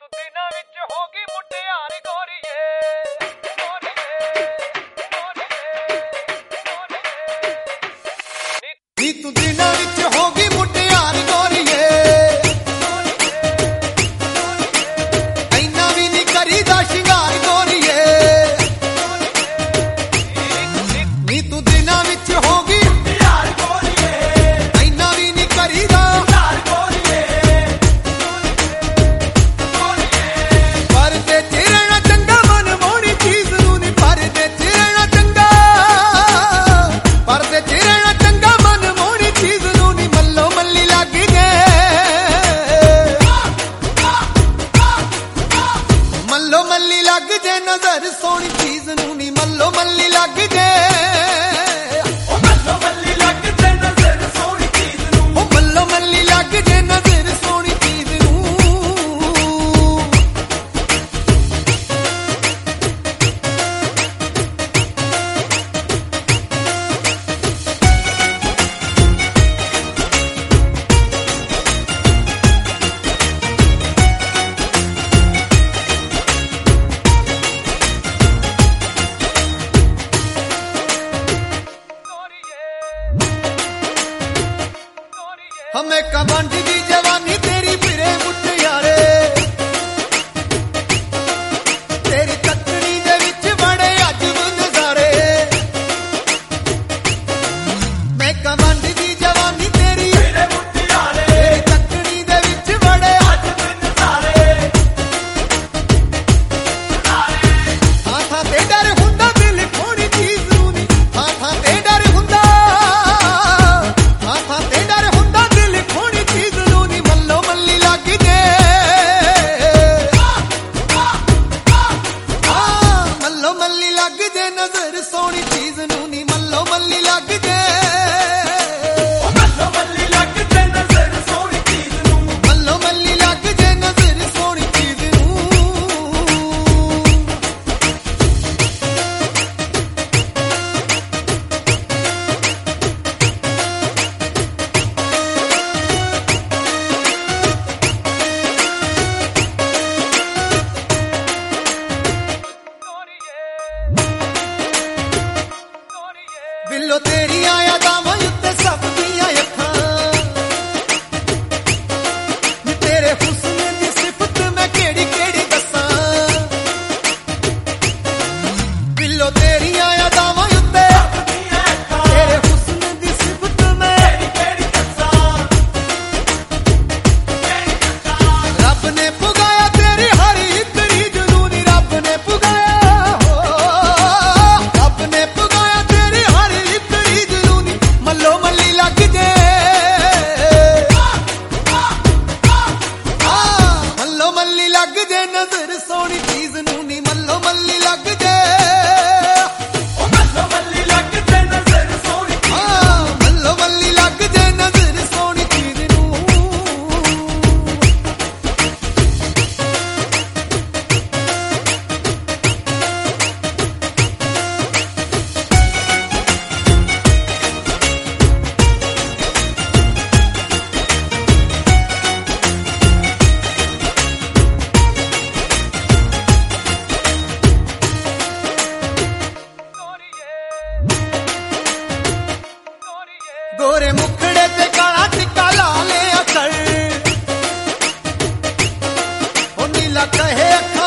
ਤੂੰ ਦਿਨਾਂ ਵਿੱਚ ਹੋ ਗਈ ਮੁਟਿਆਰ ਗੋਰੀਏ ਨੀ ਤੂੰ ਦਿਨਾਂ ਵਿੱਚ ਹੋ ਗਈ ਮੁਟਿਆਰ ਗੋਰੀਏ ਐਨਾ ਵੀ ਨਹੀਂ ਕਰੀਦਾ ਸ਼ਿੰਗਾਰ ਗੋਰੀਏ ਨੀ ਤੂੰ ਦਿਨਾਂ ਵਿੱਚ ਹੋ ਗਈ ਮੁਟਿਆਰ ਗੋਰੀਏ ਐਨਾ ਵੀ ਨਹੀਂ ਕਰੀਦਾ ਪਰਦੇ ਚ ਰਹਿਣਾ ਚੰਗਾ ਮਨ ਮੋੜੀ ਚੀਜ਼ ਨੂੰ ਨੀ ਪਰਦੇ ਚ ਰਹਿਣਾ ਚੰਗਾ ਪਰਦੇ ਚ ਰਹਿਣਾ ਚੰਗਾ ਮਨ ਮੋੜੀ ਚੀਜ਼ ਨੂੰ ਨੀ ਮੱਲੋ ਮੱਲੀ ਲੱਗ ਗਏ ਮੱਲੋ ਮੱਲੀ ਲੱਗ ਜੇ ਨਜ਼ਰ ਸੋਹਣੀ ਚੀਜ਼ ਨੂੰ ਨੀ ਮੱਲੋ ਮੱਲੀ ਲੱਗ ਜੇ ਮੱਲੋ ਮੱਲੀ ਲੱਗ ਜੇ ਨਜ਼ਰ ਸੋਹਣੀ ਚੀਜ਼ ਨੂੰ ਮੱਲੋ ਮੱਲੀ ਲੱਗ ਜੇ ਨਜ਼ਰ ਸੋਹਣੀ ਚੀਜ਼ ਨੂੰ हमें कमांड दी जवानी तेरी फिरे मुटियारे तेरी तकड़ी दे विच बड़े अजब नजारे मैं कमांड दी जवानी तेरी फिरे मुटियारे तेरी तकड़ी दे विच बड़े अजब नजारे हां हां ते डर हुंदा दिल खोड़ी चीज नूं नी हां हां ते डर हुंदा हां हां ते डर हुंदा खोड़ी चीज नूं नी मल्लो मल्ली लग जे मल्लो मल्ली लग जे नजर सोहनी चीज नूं नी मल्लो मल्ली लग जे मल्लो मल्ली लग जे नजर सोहनी चीज नूं मल्लो मल्ली लग जे नजर सोहनी चीज नूं दिलों तेरी आया दावां उत्ते सब दियां अखां नी तेरे हुस्न दी सिफत मैं केड़ी केड़ी दसां दिलों तेरी आया दावां उत्ते तेरे हुस्न दी सिफत मैं केड़ी दसां रब ने पुगाया तेरी हर एक रीझ नूं नी रब ने पुगाया रब ने पुगाया तेरी हर एक रीझ नूं नी मल्लो मल्ली लग जे मल्लो मल्ली लग जे नजर सोहनी चीज नूं नी मल्लो मल्ली लग जे मल्लो मल्ली लग जे नजर सोहनी चीज मल्लो मल्ली लग जे नजर सोहनी चीज नूं गोरे मुखड़े ते काला टिक्का ला ले अकल ओ नीला कहे